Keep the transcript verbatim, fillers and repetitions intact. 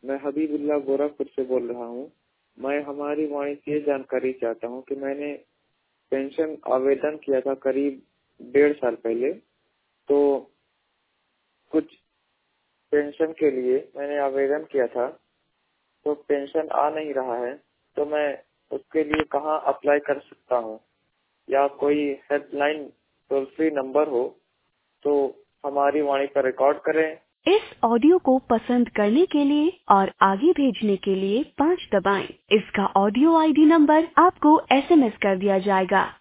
मैं हबीबुल्लाह गोरखपुर से बोल रहा हूँ। मैं हमारी वाणी से ये जानकारी चाहता हूँ कि मैंने पेंशन आवेदन किया था करीब डेढ़ साल पहले, तो कुछ पेंशन के लिए मैंने आवेदन किया था, तो पेंशन आ नहीं रहा है, तो मैं उसके लिए कहाँ अप्लाई कर सकता हूँ, या कोई हेल्पलाइन टोल फ्री नंबर हो तो हमारी वाणी पर रिकॉर्ड करें। इस ऑडियो को पसंद करने के लिए और आगे भेजने के लिए पाँच दबाएं। इसका ऑडियो आईडी नंबर आपको एसएमएस कर दिया जाएगा।